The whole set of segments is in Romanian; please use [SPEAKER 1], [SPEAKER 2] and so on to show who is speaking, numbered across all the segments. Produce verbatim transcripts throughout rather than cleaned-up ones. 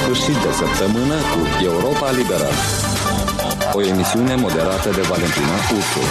[SPEAKER 1] sfârșit de săptămână cu Europa Liberă. O emisiune moderată de Valentina Ursu.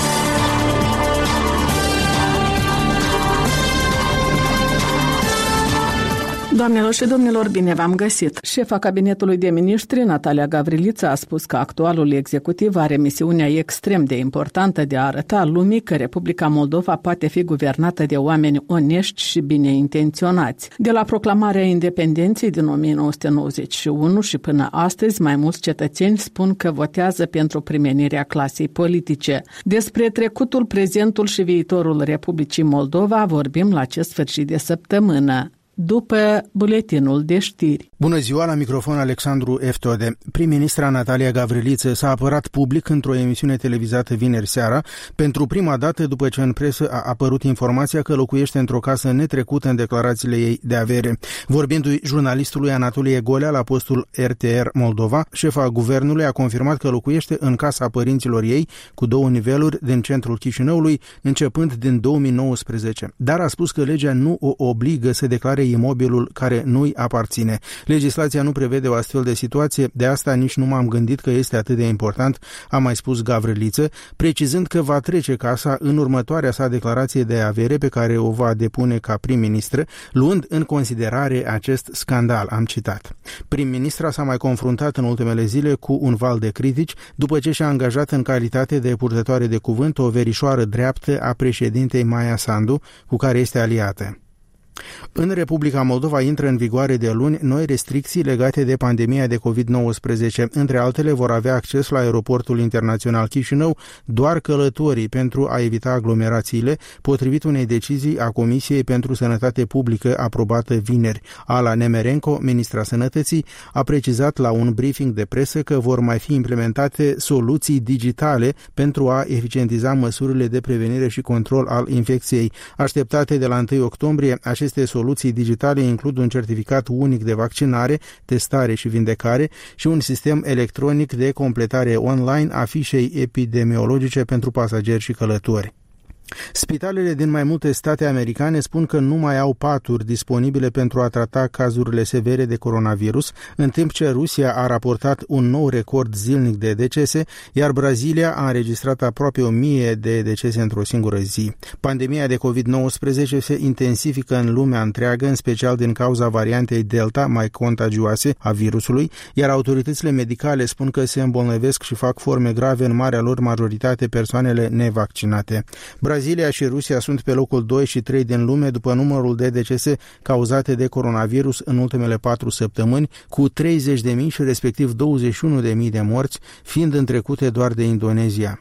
[SPEAKER 2] Doamnelor și domnilor, bine v-am găsit! Șefa Cabinetului de Miniștri, Natalia Gavrilița, a spus că actualul executiv are misiunea extrem de importantă de a arăta lumii că Republica Moldova poate fi guvernată de oameni onești și bine intenționați. De la proclamarea independenței din o mie nouă sute nouăzeci și unu și până astăzi, mai mulți cetățeni spun că votează pentru primenirea clasei politice. Despre trecutul, prezentul și viitorul Republicii Moldova vorbim la acest sfârșit de săptămână, după buletinul de știri.
[SPEAKER 3] Bună ziua, la microfon Alexandru Eftode. Prim-ministra Natalia Gavriliță s-a apărat public într-o emisiune televizată vineri seara, pentru prima dată după ce în presă a apărut informația că locuiește într-o casă netrecută în declarațiile ei de avere. Vorbindu-i jurnalistului Anatolie Golea la postul R T R Moldova, șefa guvernului a confirmat că locuiește în casa părinților ei, cu două niveluri, din centrul Chișinăului, începând din două mii nouăsprezece. Dar a spus că legea nu o obligă să declare imobilul care nu-i aparține. Legislația nu prevede o astfel de situație, de asta nici nu m-am gândit că este atât de important, a mai spus Gavriliță, precizând că va trece casa în următoarea sa declarație de avere pe care o va depune ca prim-ministră, luând în considerare acest scandal, am citat. Prim-ministra s-a mai confruntat în ultimele zile cu un val de critici după ce și-a angajat în calitate de purtătoare de cuvânt o verișoară dreaptă a președintei Maia Sandu, cu care este aliată. În Republica Moldova intră în vigoare de luni noi restricții legate de pandemia de covid nouăsprezece. Între altele, vor avea acces la aeroportul internațional Chișinău doar călătorii pentru a evita aglomerațiile, potrivit unei decizii a Comisiei pentru Sănătate Publică aprobată vineri. Ala Nemerenko, ministra Sănătății, a precizat la un briefing de presă că vor mai fi implementate soluții digitale pentru a eficientiza măsurile de prevenire și control al infecției. Așteptate de la întâi octombrie, aceste Aceste soluții digitale includ un certificat unic de vaccinare, testare și vindecare și un sistem electronic de completare online a fișei epidemiologice pentru pasageri și călători. Spitalele din mai multe state americane spun că nu mai au paturi disponibile pentru a trata cazurile severe de coronavirus, în timp ce Rusia a raportat un nou record zilnic de decese, iar Brazilia a înregistrat aproape o mie de decese într-o singură zi. Pandemia de covid nouăsprezece se intensifică în lumea întreagă, în special din cauza variantei Delta, mai contagioase a virusului, iar autoritățile medicale spun că se îmbolnăvesc și fac forme grave în marea lor majoritate persoanele nevaccinate. Brazilia și Rusia sunt pe locul doi și trei din lume după numărul de decese cauzate de coronavirus în ultimele patru săptămâni, cu treizeci de mii și respectiv douăzeci și unu de mii de morți, fiind întrecute doar de Indonezia.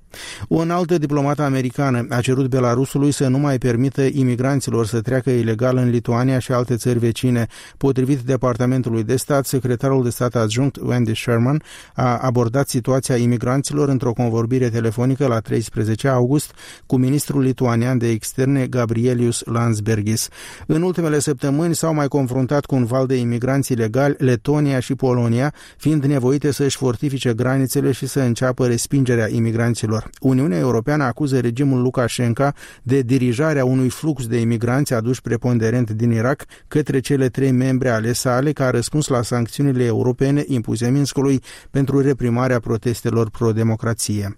[SPEAKER 3] O înaltă diplomată americană a cerut Belarusului să nu mai permită imigranților să treacă ilegal în Lituania și alte țări vecine. Potrivit Departamentului de Stat, secretarul de stat adjunct Wendy Sherman a abordat situația imigranților într-o convorbire telefonică la treisprezece august cu ministrul lituanian de externe Gabrielius Landsbergis. În ultimele săptămâni s-au mai confruntat cu un val de imigranți ilegali Letonia și Polonia, fiind nevoite să-și fortifice granițele și să înceapă respingerea imigranților. Uniunea Europeană acuză regimul Lukashenko de dirijarea unui flux de imigranți aduși preponderent din Irak către cele trei membre ale sale ca răspuns la sancțiunile europene impuse Minskului pentru reprimarea protestelor pro-democrație.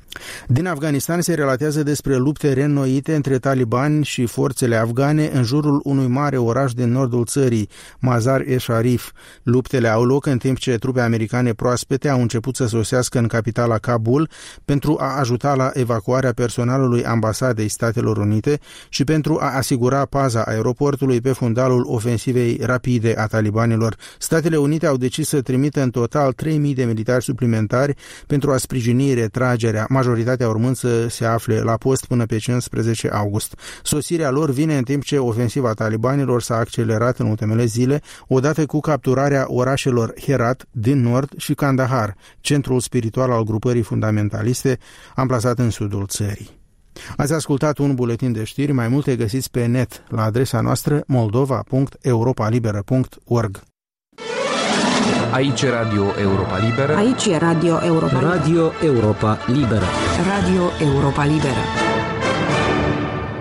[SPEAKER 3] Din Afganistan se relatează despre lupte reînnoite între talibani și forțele afgane în jurul unui mare oraș din nordul țării, Mazar-e-Sharif. Luptele au loc în timp ce trupe americane proaspete au început să sosească în capitala Kabul pentru a ajuta la evacuarea personalului ambasadei Statelor Unite și pentru a asigura paza aeroportului pe fundalul ofensivei rapide a talibanilor. Statele Unite au decis să trimită în total trei mii de militari suplimentari pentru a sprijini retragerea, majoritatea urmând să se afle la post până pe cincisprezece august. Sosirea lor vine în timp ce ofensiva talibanilor s-a accelerat în ultimele zile, odată cu capturarea orașelor Herat din nord și Kandahar, centrul spiritual al grupării fundamentaliste, amplasat în sudul țării. Ați ascultat un buletin de știri, mai multe găsiți pe net la adresa noastră moldova punct europa liberă punct org.
[SPEAKER 4] Aici e Radio Europa Liberă.
[SPEAKER 5] Aici e Radio Europa Liberă.
[SPEAKER 6] Radio Europa Liberă.
[SPEAKER 5] Radio Europa Liberă.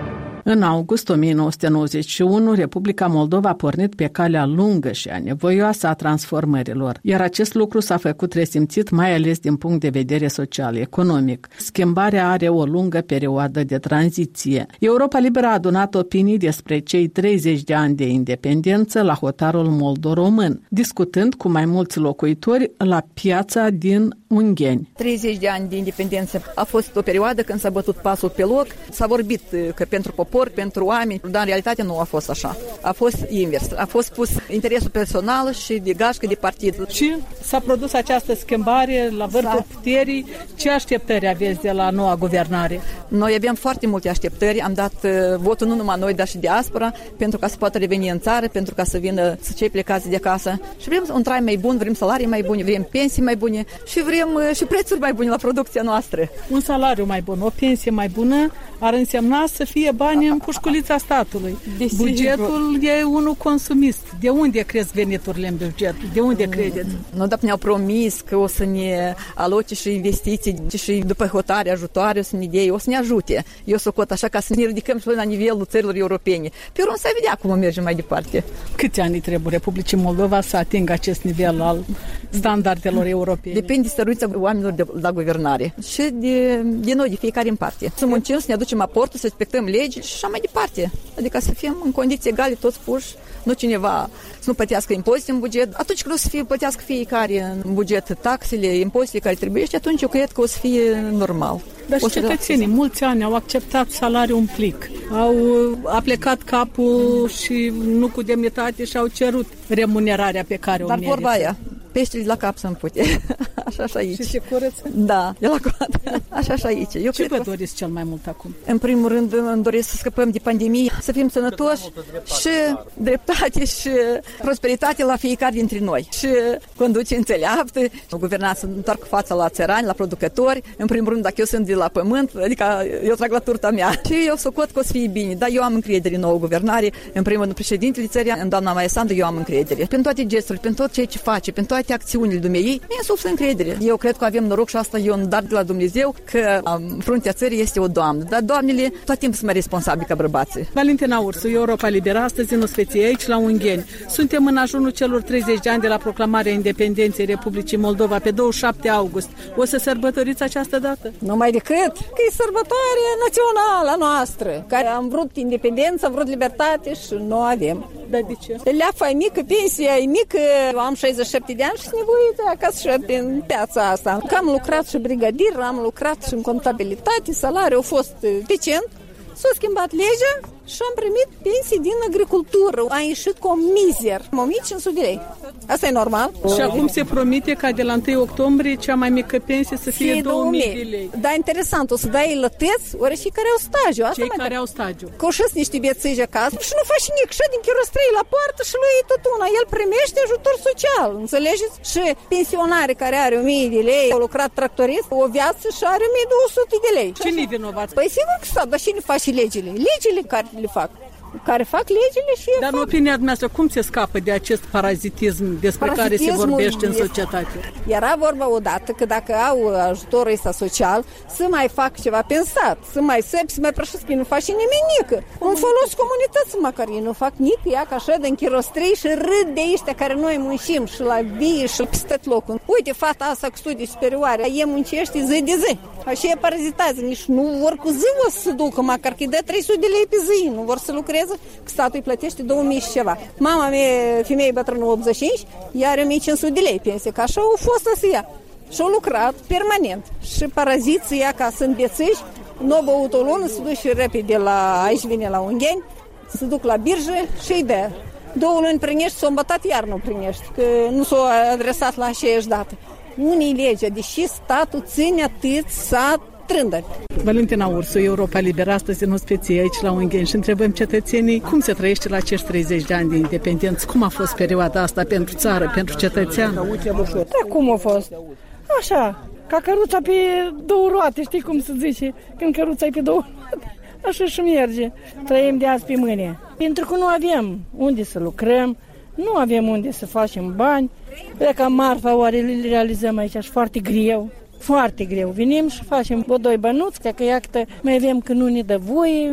[SPEAKER 2] În august o mie nouă sute nouăzeci și unu, Republica Moldova a pornit pe calea lungă și anevoioasă a transformărilor, iar acest lucru s-a făcut resimțit mai ales din punct de vedere social-economic. Schimbarea are o lungă perioadă de tranziție. Europa Liberă a adunat opinii despre cei treizeci de ani de independență la hotarul moldo-român, discutând cu mai mulți locuitori la piața din Ungheni.
[SPEAKER 5] treizeci de ani de independență a fost o perioadă când s-a bătut pasul pe loc, s-a vorbit că pentru popor, pentru oameni, dar în realitate nu a fost așa. A fost invers. A fost pus interesul personal și de gașcă de partid.
[SPEAKER 6] Și s-a produs această schimbare la vârful puterii. Ce așteptări aveți de la noua guvernare?
[SPEAKER 5] Noi aveam foarte multe așteptări. Am dat uh, votul nu numai noi, dar și diaspora, pentru ca să poată reveni în țară, pentru ca să vină cei plecați de acasă. Și vrem un trai mai bun, vrem salarii mai bune, vrem pensii mai bune și vrem uh, și prețuri mai bune la producția noastră.
[SPEAKER 6] Un salariu mai bun, o pensie mai bună ar însemna să fie bani în pușculița statului. Desigur. Bugetul e unul consumist. De unde crezi veniturile în buget? De unde credeți?
[SPEAKER 5] Nu, dar ne-au promis că o să ne aloce și investiții și după hotare ajutoare, o să ne dea, o să ne ajute. Eu socot așa ca să ne ridicăm și la nivelul țărilor europene. Pe urmă să vedea cum mergem mai departe.
[SPEAKER 6] Câți ani trebuie Republicii Moldova să atingă acest nivel al standardelor europene?
[SPEAKER 5] Depinde de stăruința oamenilor de la guvernare și de, de noi, de fiecare în parte. Să muncim, să ne aducem aportul, să respectăm legii și așa mai departe. Adică să fim în condiții egale toți puși, nu cineva să nu plătească impozite în buget. Atunci când o să fie plătească fiecare în buget taxele, impozitele care trebuie și atunci eu cred că o să fie normal.
[SPEAKER 6] Dar și cetățenii, mulți ani au acceptat salariul un plic, au aplecat capul și nu cu demnitate și au cerut remunerarea pe care o
[SPEAKER 5] Dar
[SPEAKER 6] merită.
[SPEAKER 5] vorba aia, peștele la cap să împute. Așa și aici.
[SPEAKER 6] Și se curăță?
[SPEAKER 5] Da, de la coadă. Așa și aici. Eu
[SPEAKER 6] Ce vă
[SPEAKER 5] că...
[SPEAKER 6] doriți cel mai mult acum?
[SPEAKER 5] În primul rând îmi doresc să scăpăm de pandemie, să fim sănătoși și dreptate și prosperitate la fiecare dintre noi. Și conduce înțeleaptă, guvernați să întoarcă fața la țărani, la producători. În primul rând, dacă eu sunt de la pământ, adică eu trag la turta mea. Și eu socot că o să fie bine. Dar eu am încredere în nouă guvernare. În primul rând, președintele țării, în doamna Maia Sandu, eu am încredere. Pentru toate gesturile, pentru tot ceea ce face, pentru toate acțiunile dumneei, mi-e suflă încredere. Eu cred că avem noroc și asta e un dar de la Dumnezeu că în fruntea țării este o doamnă. Dar doamnele tot timpul sunt mai responsabili ca bărbații.
[SPEAKER 6] Valentina Ursu, Europa Liberă, astăzi în Osveție, aici la Ungheni. Suntem în ajunul celor treizeci de ani de la proclamarea independenței Republicii Moldova pe douăzeci și șapte august. O să sărbătoriți această dată?
[SPEAKER 7] Numai decât că e sărbătoare națională noastră, care am vrut independență, am vrut libertate și nu avem.
[SPEAKER 6] Dar de ce?
[SPEAKER 7] Leafa e mică, pensia e mică, eu am șaizeci și șapte de ani și sunt nevoită acasă și în piața asta. Că am lucrat și brigadier, am lucrat și în contabilitate, salariul a fost decent, s-a schimbat legea și am primit pensii din agricultură. Am ieșit cu o mizer, o mie cinci sute de lei. Asta e normal.
[SPEAKER 6] Și acum se promite ca de la întâi octombrie cea mai mică pensie să fie două mii de lei.
[SPEAKER 7] Da, interesant, o să dai lăteți, ori și care au stagiu. Asta
[SPEAKER 6] Cei care au stagiu.
[SPEAKER 7] Că și niște bețiși acasă și nu faci nimic, și din chirostrei la poartă și lui tot una. El primește ajutor social, înțelegeți? Și pensionare care are o mie de lei, a lucrat tractorist o viață și are o mie două sute de lei.
[SPEAKER 6] Cine-i vinovat?
[SPEAKER 7] Păi sigur că stat, dar cine face legile? Legile care le fac. Care fac legile și
[SPEAKER 6] Dar în opinia dumneavoastră, cum se scapă de acest parazitism despre care se vorbește în societate?
[SPEAKER 7] Era vorba odată că dacă au ajutorul ăsta social, să mai fac ceva pensat, să mai săpi, să mai prășesc, nu face nimic. Un folos comunității măcar, ei nu fac nic, ia ca așa de închirostrei și râd de ăștia care noi muncim și la vie și peste tot locul. Uite, fata asta cu studii superioare, e muncește zi de zi. Așa e parazitează, nici nu vor cu zi o să se ducă, măcar că îi dă trei sute de lei pe zi, nu vor să lucreze, că statul îi plătește două mii și ceva. Mama mea, femeie bătrână optzeci și cinci, ea are o mie cinci sute de lei pensie, că așa au fost să ia. Și au lucrat permanent. Și paraziții ea ca sunt bețiși, nu au băut o lună, se duc și repede la, aici vine la Ungheni, se duc la birjă și îi dă. Două luni primești, s-o îmbătat, iar nu primești, că nu s-o adresat la aceeași dată. Unii legea, deși statul ține atât să trândă.
[SPEAKER 6] Valentina Ursu, Europa Liberă, astăzi în Osveție, aici la Ungheni, și întrebăm cetățenii cum se trăiește la acești treizeci de ani de independență, cum a fost perioada asta pentru țară, pentru cetățean?
[SPEAKER 8] Da, cum a fost? Așa, ca căruța pe două roate, știi cum se zice, când căruța e pe două roate, așa și merge. Trăim de azi pe mâine. Pentru că nu avem unde să lucrăm, nu avem unde să facem bani, dacă marfa oare le realizăm aici și foarte greu. Foarte greu. Venim și facem o doi bănuți, că iată mai avem că nu ne dă voie.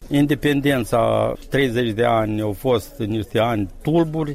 [SPEAKER 9] Independența, treizeci de ani au fost niște ani tulburi,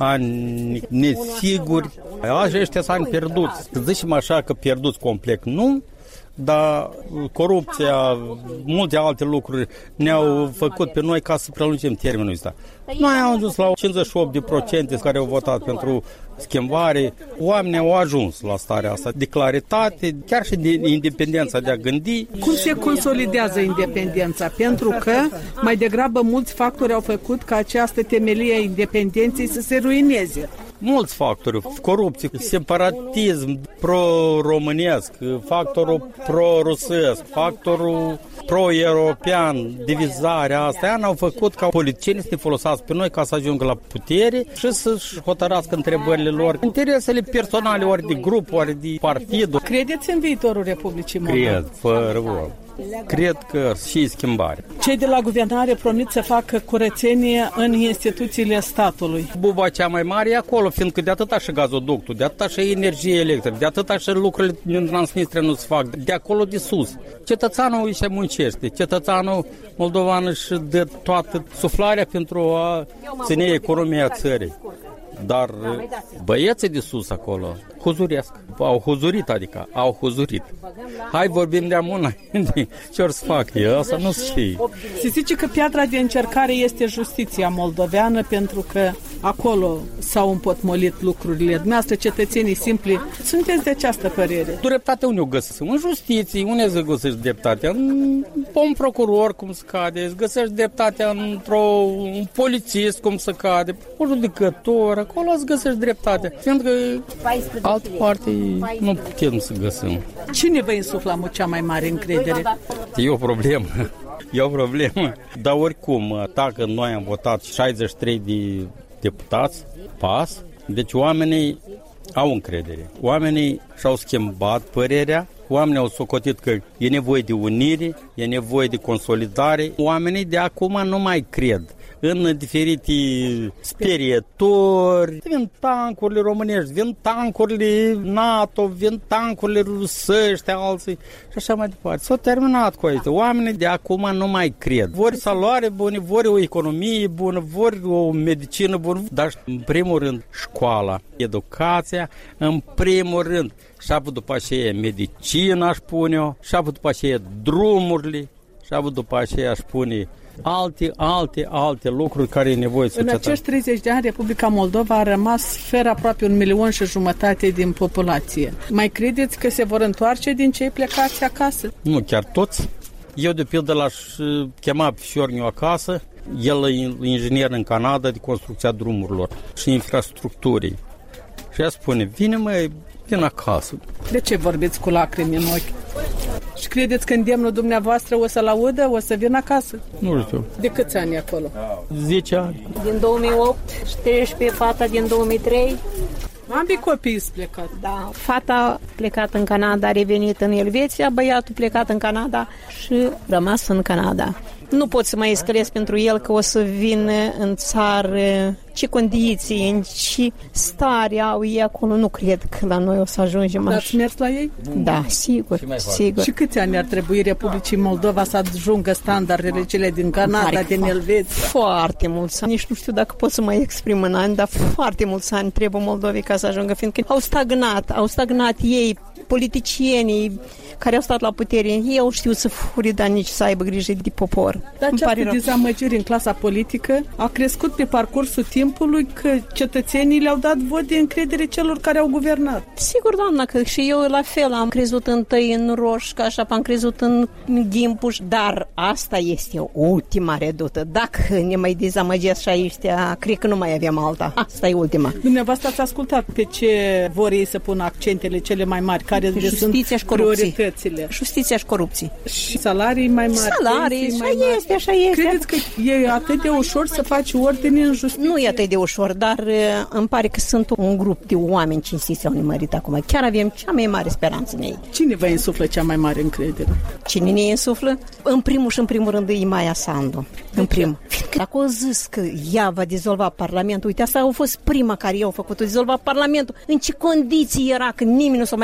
[SPEAKER 9] ani nesiguri. Aceștia s-au pierdut. Zicem așa că pierduți complet, nu? Dar corupția, multe alte lucruri ne-au făcut pe noi ca să prelungim termenul ăsta. Noi am ajuns la cincizeci și opt la sută care au votat pentru schimbare. Oamenii au ajuns la starea asta de claritate, chiar și de independența de a gândi.
[SPEAKER 6] Cum se consolidează independența? Pentru că mai degrabă mulți factori au făcut ca această temelie a independenței să se ruineze.
[SPEAKER 9] Mulți factori, corupție, separatism pro-românesc, factorul pro-rusesc, factorul pro-european, divizarea asta, ea n-au făcut ca politicienii să ne folosească pe noi ca să ajungă la putere și să-și hotărască întrebările lor, interesele personale, ori de grup, ori de partid.
[SPEAKER 6] Credeți în viitorul Republicii Moldova?
[SPEAKER 9] Cred, fără vorba. Cred că și schimbare.
[SPEAKER 6] Cei de la guvernare promit să facă curățenie în instituțiile statului.
[SPEAKER 9] Buba cea mai mare e acolo, fiindcă de atâta și gazoductul, de atâta și energie electrică, de atâta și lucrurile din Transnistria nu se fac, de acolo de sus. Cetățeanul își muncește, cetățeanul moldovan își dă toată suflarea pentru a ține economia țării. Dar băieții de sus acolo huzuresc. Au huzurit, adică au huzurit. Hai vorbim de amuna. Ce or să fac eu? Asta nu știi.
[SPEAKER 6] Se zice că piatra de încercare este justiția moldoveană pentru că acolo s-au împotmolit lucrurile. Dumneavoastră, cetățenii simpli, sunteți de această părere?
[SPEAKER 9] Dreptatea unde o găsesc? În justiție, unde să găsești dreptatea? În un procuror, cum se cade, îți găsești dreptatea într-un polițist, cum se cade, un judecător, acolo îți găsești dreptatea. Fiindcă altă parte nu putem să găsim.
[SPEAKER 6] Cine vă insufla cea mai mare încredere?
[SPEAKER 9] E o problemă. E o problemă. Dar oricum, dacă noi am votat șaizeci și trei de deputați, pas, deci oamenii au încredere. Oamenii și-au schimbat părerea, oamenii au socotit că e nevoie de unire, e nevoie de consolidare. Oamenii de acum nu mai cred în diferite sperietori. Vin tancurile românești, vin tancurile NATO, vin tancurile rusești, alții și așa mai departe. S-au terminat cu aici. Oamenii de acum nu mai cred. Vor saloare bună, vor o economie bună, vor o medicină bună, dar în primul rând școala, educația, în primul rând. Și apoi după aceea medicina, aș pune-o, și apoi după aceea drumurile, și apoi după aceea aș pune alte, alte, alte lucruri care e nevoie să.
[SPEAKER 6] În acești treizeci de ani, Republica Moldova a rămas fără aproape un milion și jumătate din populație. Mai credeți că se vor întoarce din cei plecați acasă?
[SPEAKER 9] Nu chiar toți. Eu, de pildă, l-aș chema pe fiorniu acasă. El e inginer în Canada de construcția drumurilor și infrastructurii. Și ea spune, vine mă, vin acasă.
[SPEAKER 6] De ce vorbiți cu lacrimi în ochi? Și credeți că îndemnul dumneavoastră o să-l audă, o să vină acasă?
[SPEAKER 9] Nu știu.
[SPEAKER 6] De câți ani e acolo?
[SPEAKER 9] zece ani.
[SPEAKER 10] Din două mii opt și treisprezece, fata din două mii trei.
[SPEAKER 6] Ambii copii sunt plecat.
[SPEAKER 10] Da, fata plecat în Canada, a revenit în Elveția, băiatul plecat în Canada și rămas în Canada. Nu pot să mai escalez pentru el că o să vină în țară, ce condiții, în ce stare au ei acolo. Nu cred că la noi o să ajungem așa.
[SPEAKER 6] Ați mers la ei?
[SPEAKER 10] Da, sigur, sigur.
[SPEAKER 6] Și câți ani ar trebui Republicii Moldova să ajungă standardele cele din Canada, Mare, din Elveția?
[SPEAKER 10] Foarte mulți ani. Nici nu știu dacă pot să mă exprim în ani, dar foarte mulți ani trebuie Moldovei ca să ajungă, fiindcă au stagnat, au stagnat ei, politicienii care au stat la putere, ei au știut să fure, dar nici să aibă grijă de popor.
[SPEAKER 6] Dar această dezamăgire în clasa politică a crescut pe parcursul timpului că cetățenii le-au dat vot de încredere celor care au guvernat.
[SPEAKER 10] Sigur, doamna, că și eu la fel am crezut întâi în Roșca, așa am crezut în Gimpuș, dar asta este ultima redută. Dacă ne mai dezamăgesc și aici, cred că nu mai avem alta. Asta e ultima.
[SPEAKER 6] Dumneavoastră ați ascultat pe ce vor ei să pună accentele cele mai mari, care sunt prioritățile.
[SPEAKER 10] Justiția și corupție.
[SPEAKER 6] Și salarii mai mari.
[SPEAKER 10] Salarii, așa mai mari. Este, așa este.
[SPEAKER 6] Credeți că e atât de ușor să faci ordine în justiție?
[SPEAKER 10] Nu e atât de ușor, dar îmi pare că sunt un grup de oameni cinstiți au nimărit acum. Chiar avem cea mai mare speranță în ei.
[SPEAKER 6] Cine vă insuflă cea mai mare încredere?
[SPEAKER 10] Cine ne insuflă? În primul și în primul rând e Maia Sandu. De în primul. Dacă au zis că ea va dizolva Parlamentul, uite, asta a fost prima care i-au făcut-o, dizolva Parlamentul. În ce condiții era că nimeni nu s-a mai gândit că ea o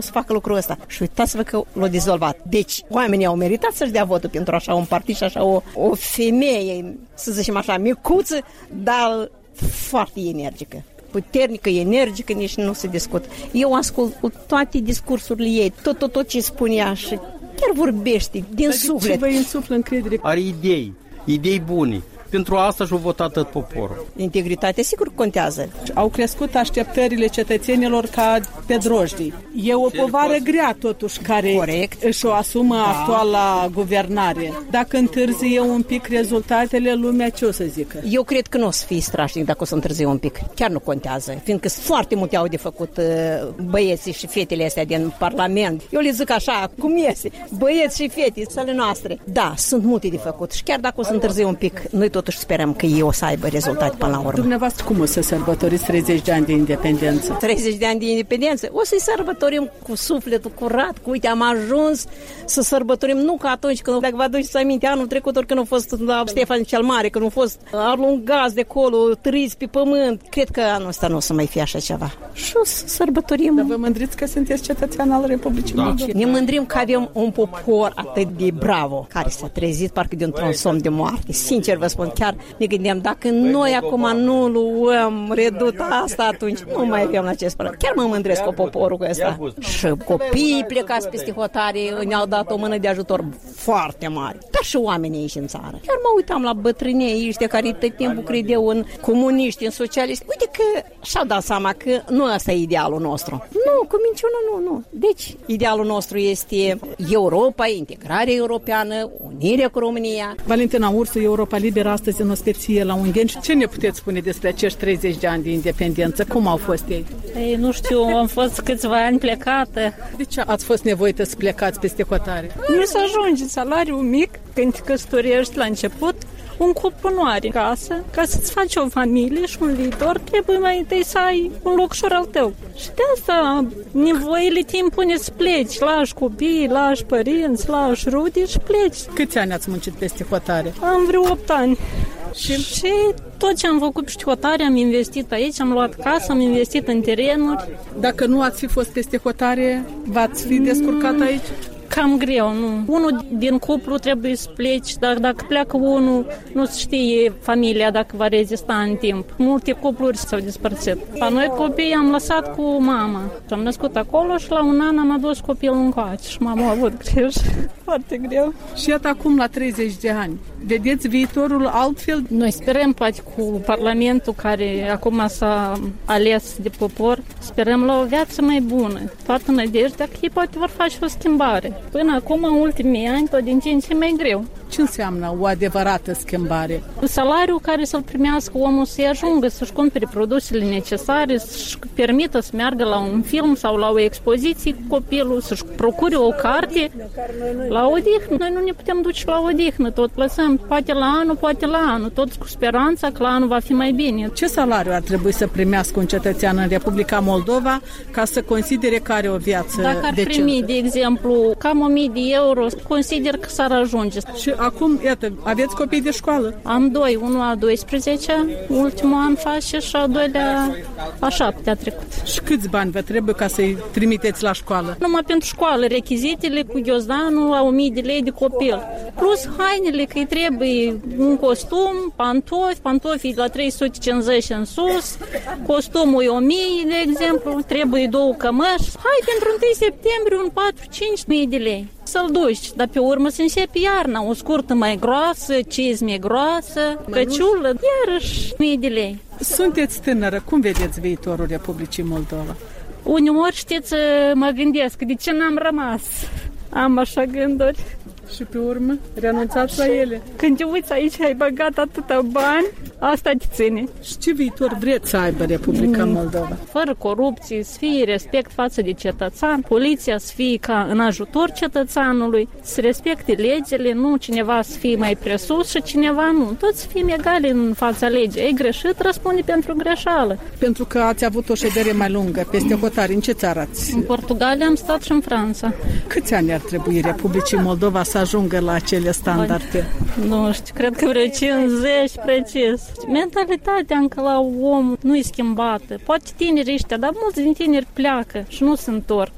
[SPEAKER 10] o să facă lucrul ăsta. Și uitați-vă că l-a dizolvat. Deci, oamenii au meritat să-și dea votul pentru așa un partid și așa o, o femeie, să zicem așa, micuță, dar foarte energică. Puternică, energică, nici nu se discută. Eu ascult toate discursurile ei, tot, tot, tot ce spunea și chiar vorbește din
[SPEAKER 6] dar
[SPEAKER 10] suflet.
[SPEAKER 6] Ce vă insuflă încredere?
[SPEAKER 9] Are idei, idei bune. Pentru asta și-a votat tot poporul.
[SPEAKER 10] Integritatea sigur contează.
[SPEAKER 6] Au crescut așteptările cetățenilor ca pe drojdii. E o povară grea totuși care
[SPEAKER 10] Corect.
[SPEAKER 6] își o asumă da. actuala guvernare. Dacă întârzie un pic rezultatele, lumea ce o să zică?
[SPEAKER 10] Eu cred că nu o să fie strașnic dacă o să întârzie un pic. Chiar nu contează. Fiindcă foarte multe au de făcut băieții și fetele astea din Parlament. Eu le zic așa, cum este. Băieți și fete, sale noastre. Da, sunt multe de făcut. Și chiar dacă o să întârzie un pic, noi totuși sperăm că ei o să aibă rezultate până la urmă.
[SPEAKER 6] Dumneavoastră cum o să sărbătoriți treizeci de ani de independență?
[SPEAKER 10] treizeci de ani de independență? O să-i sărbătorim cu sufletul curat, cu uite, am ajuns să sărbătorim, nu ca atunci când, dacă vă aduceți aminte, anul trecut, ori când a fost la Ștefan cel Mare, când au fost alungați de acolo, târiți pe pământ. Cred că anul ăsta nu o să mai fie așa ceva. Și o să sărbătorim.
[SPEAKER 6] Dar vă mândriți că sunteți cetățean al Republicii da. Moldova?
[SPEAKER 10] Ne mândrim că avem un popor atât de bravo, care s-a trezit parcă dintr-un somn de moarte. Sincer vă spun, chiar ne gândeam, dacă noi acum nu luăm reduta asta, atunci nu mai avem la ce spune. Chiar mă mândresc cu poporul cu ăsta. Și copiii plecați peste hotare ne-au dat o mână de ajutor foarte mare. Dar și oamenii aici în țară. Chiar mă uitam la bătrânii ăștia care tot timpul credeau în comuniști, în socialiști. Uite că și-au dat seama că nu ăsta e idealul nostru. Nu, cu minciună nu, nu. Deci, idealul nostru este Europa, integrarea europeană, unirea cu România.
[SPEAKER 6] Valentina Ursu, Europa Liberă, astăzi în ospăție la Ungheni. Ce ne puteți spune despre acești treizeci de ani de independență? Cum au fost ei?
[SPEAKER 11] Ei, nu știu, am fost câțiva ani plecată.
[SPEAKER 6] De ce ați fost nevoită să plecați peste hotare?
[SPEAKER 11] Nu se ajunge salariul mic când te căsătorești la început. Un cuplu nu are casă. Ca să-ți faci o familie și un viitor, trebuie mai întâi să ai un locșor al tău. Și de asta nevoile te impune să pleci. Lași copii, lași părinți, lași rude și pleci.
[SPEAKER 6] Câți ani ați muncit peste hotare?
[SPEAKER 11] Am vreo opt ani. Și, și tot ce am făcut peste hotare am investit aici, am luat casă, am investit în terenuri.
[SPEAKER 6] Dacă nu ați fi fost peste hotare, v-ați fi descurcat mm. aici?
[SPEAKER 11] Cam greu, nu. Unul din cuplu trebuie să pleci, dar dacă pleacă unul, nu se știe familia dacă va rezista în timp. Multe cupluri s-au despărțit. La noi copii am lăsat cu mama. Am născut acolo și la un an am adus copilul încoace și mama a avut grijă. Foarte greu.
[SPEAKER 6] Și iată acum la treizeci de ani. Vedeți viitorul altfel?
[SPEAKER 11] Noi sperăm, poate cu Parlamentul care acum s-a ales de popor, sperăm la o viață mai bună. Toată nădejdea că ei poate vor face o schimbare. Până acum, în ultimii ani, tot din ce în ce mai greu.
[SPEAKER 6] Ce înseamnă o adevărată schimbare?
[SPEAKER 11] Salariul care să-l primească omul să-i ajungă să-și cumpere produsele necesare, să-și permită să meargă la un film sau la o expoziție cu copilul, să-și procure o carte la odihnă. Noi nu ne putem duce la odihnă, tot lăsăm, poate la anul, poate la anul, tot cu speranța că la anul va fi mai bine.
[SPEAKER 6] Ce salariu ar trebui să primească un cetățean în Republica Moldova ca să considere că are o viață
[SPEAKER 11] Dacă ar
[SPEAKER 6] decentă?
[SPEAKER 11] primi, de exemplu, cam o mie de euro, consider că s-ar ajunge.
[SPEAKER 6] Și acum, iată, aveți copii de școală?
[SPEAKER 11] Am doi, unul a douăsprezecea, ultimul an face și al doilea a șaptea trecut.
[SPEAKER 6] Și câți bani vă trebuie ca să-i trimiteți la școală?
[SPEAKER 11] Numai pentru școală, rechizitele cu ghiozdanul la o mie de lei de copil. Plus hainele, că îi trebuie un costum, pantofi, pantofii la trei sute cincizeci în sus, costumul e o mie, de exemplu, trebuie două cămăși. Hai, pentru întâi septembrie, un patru-cinci mii de lei. Să-l duci, dar pe urmă se începe iarna, o scurtă mai groasă, cizme groasă, căciulă, iarăși mii de lei.
[SPEAKER 6] Sunteți tânără, cum vedeți viitorul Republicii Moldova?
[SPEAKER 11] Uneori, știți, mă gândesc, de ce n-am rămas? Am așa gânduri.
[SPEAKER 6] Și pe urmă, renunțați la ele.
[SPEAKER 11] Când te uiți aici, ai băgat atâta bani, asta te ține.
[SPEAKER 6] Și ce viitor vreți să aibă Republica mm. Moldova?
[SPEAKER 11] Fără corupție, să fie respect față de cetățean, poliția să fie ca în ajutor cetățeanului, să respecte legile, nu cineva să fie mai presus și cineva nu. Toți să fim egali în fața legii. Ai greșit, răspunde pentru greșeală.
[SPEAKER 6] Pentru că ați avut o ședere mai lungă peste hotare, în ce țară ați?
[SPEAKER 11] În Portugalia am stat și în Franța.
[SPEAKER 6] Câți ani ar trebui Republicii Moldova să ajungă la acele standarde?
[SPEAKER 11] Nu știu, cred că vreo cincizeci precis. Mentalitatea încă la om nu e schimbată. Poate tinerii ăștia, dar mulți din tineri pleacă și nu se întorc.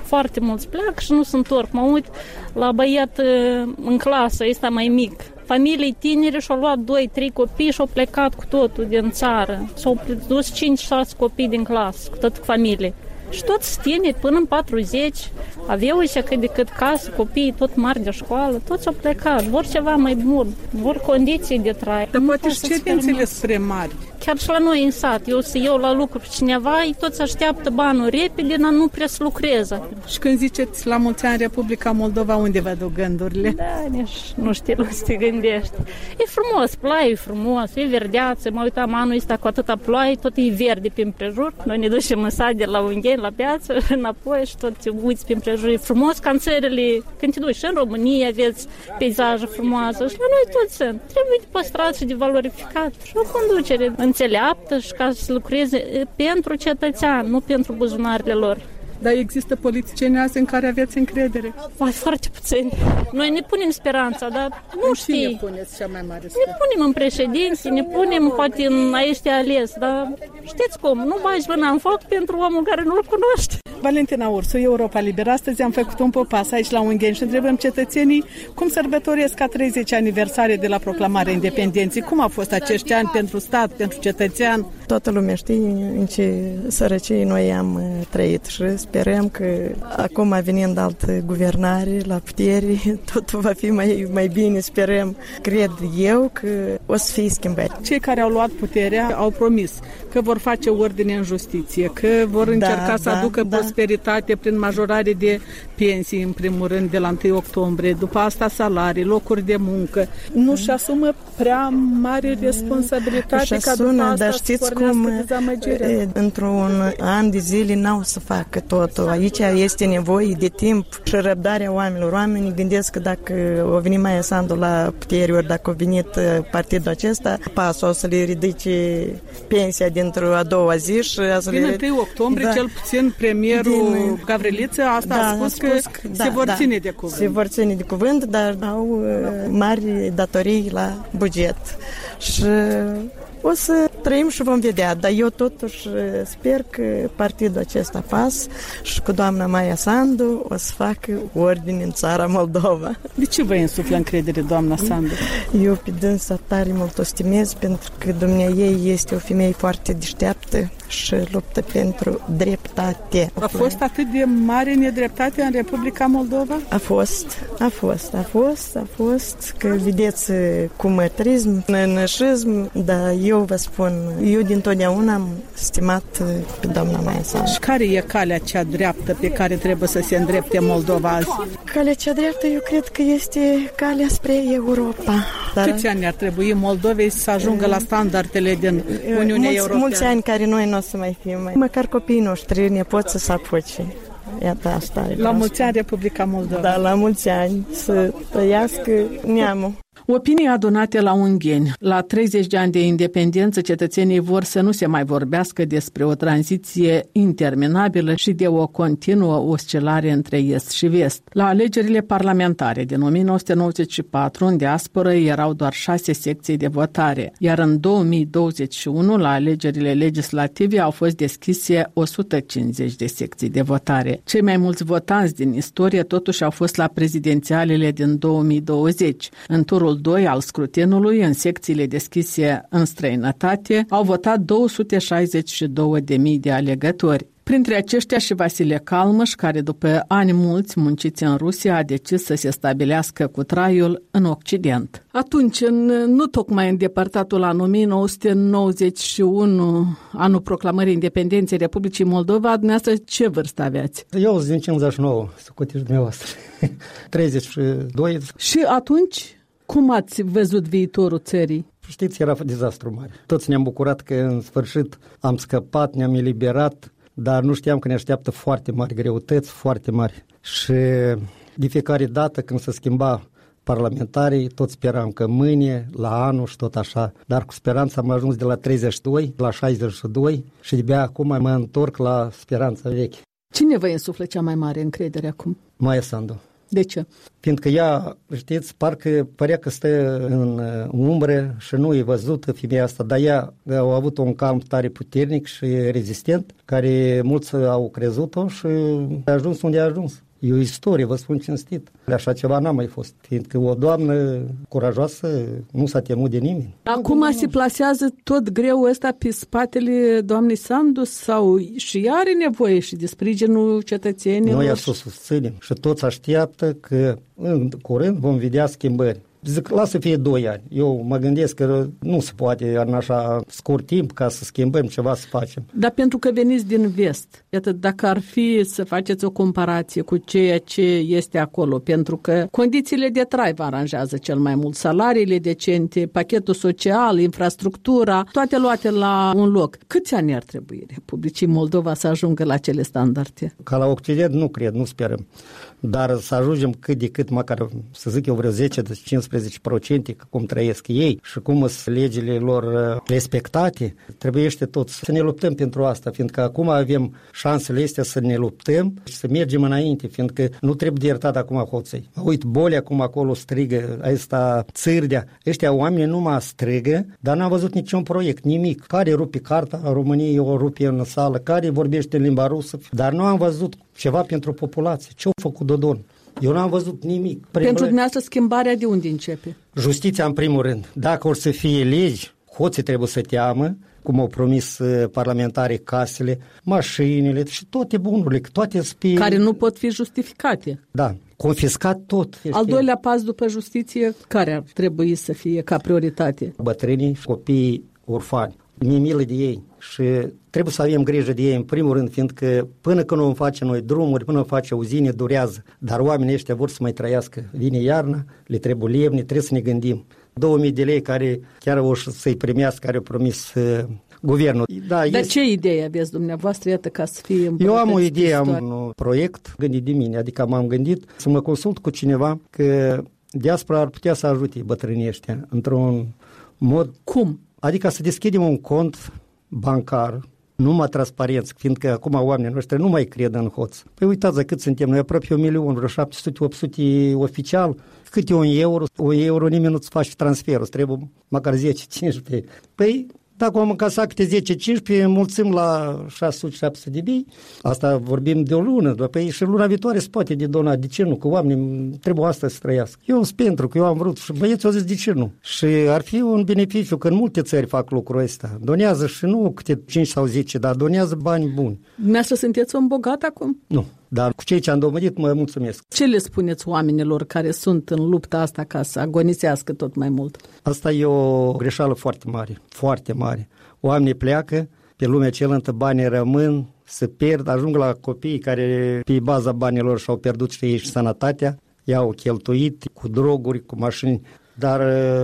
[SPEAKER 11] Foarte mulți pleacă și nu se întorc. Mă uit la băiat în clasă, ăsta mai mic. Familii tinere și-au luat doi trei copii și-au plecat cu totul din țară. S-au dus cinci șase copii din clasă, cu tot familie. Și toți tineri, până în patruzeci, aveau ăștia cât de cât casă, copiii tot mari de școală, toți au plecat, vor ceva mai bun, vor condiții de trai.
[SPEAKER 6] Dar poate și cerințele spre mari.
[SPEAKER 11] Chiar și la noi în sat, eu să iau la lucru pe cineva, ei toți așteaptă banul repede, dar nu prea să lucreze.
[SPEAKER 6] Și când ziceți la mulți ani Republica Moldova, unde vă duc gândurile?
[SPEAKER 11] Da, nici nu știu cum să te gândești. E frumos, ploaie e frumos, e verdeață, mă uitam anul ăsta cu atâta ploaie, tot e verde prin prejur. Noi ne ducem în sat de la Ungheni, la piață, înapoi și tot te uiți prin prejur. E frumos ca în țările, când te duci și în România, aveți peisaje frumoase și la noi toți sunt. Trebuie de păstrat și de valorificat. Și o conducere înțeleaptă și ca să lucreze pentru cetățean, nu pentru buzunarele lor.
[SPEAKER 6] Dar există politicieni azi în care aveți încredere?
[SPEAKER 11] Mai foarte puțin. Noi ne punem speranța, dar nu știi.
[SPEAKER 6] Cine puneți cea mai mare speranță?
[SPEAKER 11] Ne punem în președinți, ne punem poate în a este ales, dar știți cum, nu bagi mâna în foc pentru omul care nu-l cunoști.
[SPEAKER 2] Valentina Ursu, Europa Liberă. Astăzi am făcut un popas aici la Ungheni și întrebăm cetățenii cum sărbătoresc a treizecea aniversare de la proclamarea independenței. Cum au fost acești ani pentru stat, pentru cetățean?
[SPEAKER 12] Toată lumea știe în ce sărăcie noi am trăit și sperăm că acum venind altă guvernare la putere, totul va fi mai, mai bine, sperăm. Cred eu că o să fie schimbări.
[SPEAKER 2] Cei care au luat puterea au promis că vor face ordine în justiție, că vor încerca
[SPEAKER 12] da,
[SPEAKER 2] să
[SPEAKER 12] da,
[SPEAKER 2] aducă
[SPEAKER 12] da.
[SPEAKER 2] prosperitate prin majorare de pensii, în primul rând, de la întâi octombrie, după asta salarii, locuri de muncă. Nu-și asumă prea mare responsabilitate ca după asta
[SPEAKER 12] dar
[SPEAKER 2] să
[SPEAKER 12] știți cum, într-un an de zile n-au să facă totul. Aici este nevoie de timp și răbdarea oamenilor. Oamenii gândesc că dacă o venit Maia Sandu la putere, ori dacă a venit partidul acesta, pasul o să le ridice pensia dintr-o a doua zi și să
[SPEAKER 2] din
[SPEAKER 12] le...
[SPEAKER 2] întâi octombrie, da. Cel puțin premierul din... Gavriliță asta
[SPEAKER 12] da,
[SPEAKER 2] a spus,
[SPEAKER 12] a spus
[SPEAKER 2] că,
[SPEAKER 12] că
[SPEAKER 2] se
[SPEAKER 12] da,
[SPEAKER 2] vor
[SPEAKER 12] da,
[SPEAKER 2] ține de cuvânt.
[SPEAKER 12] Se vor ține de cuvânt, dar au mari datorii la buget. Și o să trăim și vom vedea, dar eu totuși sper că partidul acesta P A S și cu doamna Maia Sandu o să facă ordine în țara Moldova.
[SPEAKER 2] De ce vă însuflă încredere, doamna Sandu?
[SPEAKER 12] Eu pe dânsa tare mult o stimez pentru că dumnea ei este o femeie foarte deșteaptă și luptă pentru dreptate.
[SPEAKER 2] A fost atât de mare nedreptate în Republica Moldova?
[SPEAKER 12] A fost, a fost, a fost, a fost, că vedeți cu mătrism, nășism, dar eu vă spun, eu dintotdeauna am stimat pe doamna Maia Sandu.
[SPEAKER 2] Și care e calea cea dreaptă pe care trebuie să se îndrepte Moldova azi?
[SPEAKER 12] Calea cea dreaptă eu cred că este calea spre Europa.
[SPEAKER 2] Dar câți ani ar trebui Moldovei să ajungă la standardele din Uniunea
[SPEAKER 12] mulți,
[SPEAKER 2] Europeană?
[SPEAKER 12] Mulți ani care noi nu o să mai fim. Măcar copiii noștri ne pot să se apuce. Iată asta.
[SPEAKER 2] La mulți ani Republica Moldova.
[SPEAKER 12] Da, la mulți ani să trăiască neamul.
[SPEAKER 2] Opinii adunate la Ungheni. La treizeci de ani de independență, cetățenii vor să nu se mai vorbească despre o tranziție interminabilă și de o continuă oscilare între est și vest. La alegerile parlamentare din o mie nouă sute nouăzeci și patru, în diasporă erau doar șase secții de votare, iar în două mii douăzeci și unu, la alegerile legislative, au fost deschise o sută cincizeci de secții de votare. Cei mai mulți votanți din istorie totuși au fost la prezidențialele din două mii douăzeci. În turul doi al scrutinului, în secțiile deschise în străinătate, au votat două sute șaizeci și două de mii de alegători. Printre aceștia și Vasile Calmăș, care după ani mulți munciți în Rusia a decis să se stabilească cu traiul în Occident. Atunci, în nu tocmai îndepărtatul an o mie nouă sute nouăzeci și unu, anul proclamării independenței Republicii Moldova, dumneavoastră ce vârstă aveați?
[SPEAKER 13] Eu sunt din cincizeci și nouă, să cotiți dumneavoastră, treizeci și doi.
[SPEAKER 2] Și atunci, cum ați văzut viitorul țării?
[SPEAKER 13] Știți, era dezastru mare. Toți ne-am bucurat că în sfârșit am scăpat, ne-am eliberat, dar nu știam că ne așteaptă foarte mari greutăți, foarte mari. Și de fiecare dată când se schimba parlamentarii, toți speram că mâine, la anul și tot așa. Dar cu speranța am ajuns de la treizeci și doi la șaizeci și doi și de-abia acum mă întorc la speranța veche.
[SPEAKER 2] Cine vă însuflă cea mai mare încredere acum?
[SPEAKER 13] Maia Sandu.
[SPEAKER 2] De ce?
[SPEAKER 13] Fiindcă ea, știți, parcă părea că stă în umbră și nu e văzută femeia asta, dar ea a avut un camp tare puternic și rezistent, care mulți au crezut-o și a ajuns unde a ajuns. E o istorie, vă spun cinstit. Așa ceva n-a mai fost, fiindcă o doamnă curajoasă nu s-a temut de nimeni.
[SPEAKER 2] Acum se plasează tot greul ăsta pe spatele doamnei Sandu sau și ea are nevoie și de sprijinul cetățenilor?
[SPEAKER 13] Noi să o susținem și toți așteaptă că în curând vom vedea schimbări. Zic, lasă să fie doi ani. Eu mă gândesc că nu se poate în așa scurt timp ca să schimbăm ceva, să facem.
[SPEAKER 2] Dar pentru că veniți din vest, iată, dacă ar fi să faceți o comparație cu ceea ce este acolo, pentru că condițiile de trai vă aranjează cel mai mult, salariile decente, pachetul social, infrastructura, toate luate la un loc. Câți ani ar trebui Republicii Moldova să ajungă la cele standarde?
[SPEAKER 13] Ca la Occident nu cred, nu sperăm. Dar să ajungem cât de cât, măcar să zic eu vreo zece cincisprezece la sută cum trăiesc ei și cum sunt legile lor respectate, trebuiește tot să ne luptăm pentru asta, fiindcă acum avem șansele astea să ne luptăm și să mergem înainte, fiindcă nu trebuie de iertat acum hoții. Uit, Bolea acum acolo strigă, ăsta Țârdea, ăștia oameni numai strigă, dar n-am văzut niciun proiect, nimic. Care rupe carta a României, o rupe în sală, care vorbește în limba rusă, dar nu am văzut ceva pentru populație. Ce-a făcut Dodon? Eu n-am văzut nimic.
[SPEAKER 2] Pentru dumneavoastră schimbarea de unde începe?
[SPEAKER 13] Justiția în primul rând. Dacă or să fie legi, hoții trebuie să teamă, cum au promis parlamentarii casele, mașinile și toate bunurile, toate spii...
[SPEAKER 2] Care nu pot fi justificate.
[SPEAKER 13] Da, confiscat tot.
[SPEAKER 2] Al doilea pas după justiție, care ar trebui să fie ca prioritate?
[SPEAKER 13] Bătrânii și copiii orfani. Mi-e milă de ei și trebuie să avem grijă de ei în primul rând, fiindcă până când nu face noi drumuri, până nu face uzine, durează. Dar oamenii ăștia vor să mai trăiască. Vine iarna, le trebuie lemne, trebuie să ne gândim. două mii de lei care chiar o să-i primească, care au promis uh, guvernul. Da,
[SPEAKER 2] Dar
[SPEAKER 13] este...
[SPEAKER 2] ce idee aveți dumneavoastră, iată, ca să fie
[SPEAKER 13] Eu am o idee, am un proiect gândit de mine, adică m-am gândit să mă consult cu cineva că diaspora ar putea să ajute bătrânii ăștia într-un mod...
[SPEAKER 2] Cum?
[SPEAKER 13] Adică să deschidem un cont bancar, numai transparență, fiindcă acum oamenii noștri nu mai cred în hoț. Păi uitați cât suntem, noi aproape un milion, vreo șapte sute opt sute oficial, câte un euro, un euro nimeni nu-ți face transferul, îți trebuie măcar zece cincisprezece. Păi dacă am încasat câte zece cincisprezece, mulțim la șase sute șapte sute de mii, asta vorbim de o lună, păi și luna viitoare se poate de donat, de ce nu? Că oamenii trebuie asta să trăiască. Eu sunt pentru, că eu am vrut și băieții au zis de ce nu? Și ar fi un beneficiu, că în multe țări fac lucrul ăsta. Donează și nu câte cinci sau zece, dar donează bani buni.
[SPEAKER 2] Dumneavoastră sunteți un bogat acum?
[SPEAKER 13] Nu. Dar cu cei ce am dovedit, mă mulțumesc.
[SPEAKER 2] Ce le spuneți oamenilor care sunt în lupta asta ca să agonisească tot mai mult?
[SPEAKER 13] Asta e o greșeală foarte mare, foarte mare. Oamenii pleacă, pe lumea cealaltă banii rămân, se pierd, ajung la copiii care pe baza banilor și-au pierdut și ei și sănătatea, i-au cheltuit cu droguri, cu mașini. Dar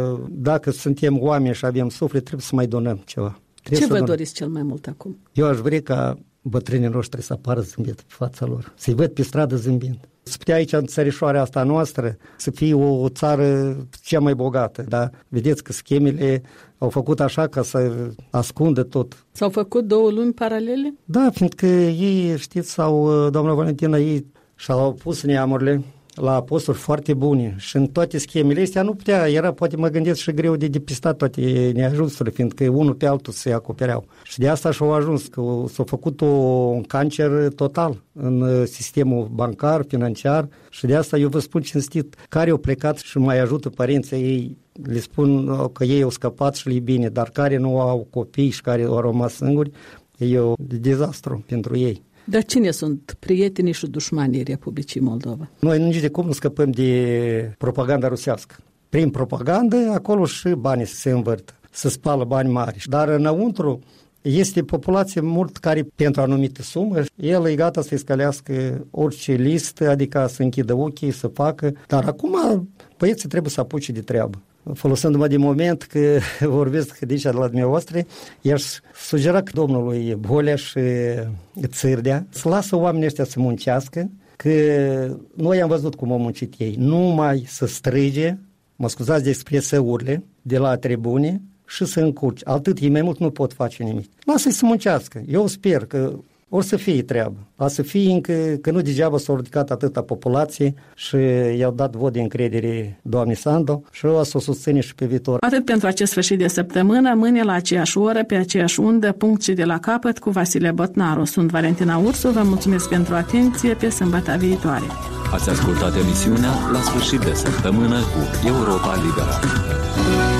[SPEAKER 13] dacă suntem oameni și avem suflet, trebuie să mai donăm ceva. Trebuie
[SPEAKER 2] Ce vă
[SPEAKER 13] donăm.
[SPEAKER 2] doriți cel mai mult acum?
[SPEAKER 13] Eu aș vrea ca bătrânii noștri să apară zâmbet pe fața lor, să-i văd pe stradă zâmbind. Să putea aici, în țărișoarea asta noastră, să fie o, o țară cea mai bogată, dar vedeți că schemele au făcut așa ca să ascundă tot.
[SPEAKER 2] S-au făcut două lumi paralele?
[SPEAKER 13] Da, fiindcă ei, știți, sau doamna Valentina, ei și-au pus neamurile la posturi foarte bune și în toate schemele astea nu putea, era poate mă gândesc și greu de depistat toate neajunsurile, fiindcă unul pe altul se acopereau. Și de asta și-au ajuns, că s-a făcut o, un cancer total în sistemul bancar, financiar și de asta eu vă spun cinstit, care au plecat și mai ajută părinții ei, le spun că ei au scăpat și le bine, dar care nu au copii și care au rămas singuri, e un dezastru pentru ei.
[SPEAKER 2] Dar cine sunt prietenii și dușmanii Republicii Moldova?
[SPEAKER 13] Noi nici de cum nu scăpăm de propaganda rusească. Prin propagandă, acolo și banii se învârtă, se spală bani mari. Dar înăuntru este populație mult care, pentru anumite sumă, el e gata să-i scălească orice listă, adică să închidă ochii, să facă. Dar acum băieții trebuie să apuce de treabă. Folosindu-mă de moment că vorbesc de aici de la dumneavoastră, i-aș sugera că domnului Bolea și Țârdea să lasă oamenii ăștia să muncească, că noi am văzut cum au muncit ei. Numai să strige, mă scuzați de expresie, urle de la tribune și să încurci. Atât, ei mai mult nu pot face nimic. Lasă-i să muncească. Eu sper că O să fie treabă. O să fie încă, că nu degeaba s-au ridicat atâta populație și i-au dat vot de încredere doamnei Sandu și o să o susține și pe viitor.
[SPEAKER 2] Atât pentru acest sfârșit de săptămână, mâine la aceeași oră, pe aceeași undă, punct și de la capăt cu Vasile Botnaru. Sunt Valentina Ursu, vă mulțumesc pentru atenție, pe sâmbătă viitoare.
[SPEAKER 1] Ați ascultat emisiunea La sfârșit de săptămână cu Europa Liberă.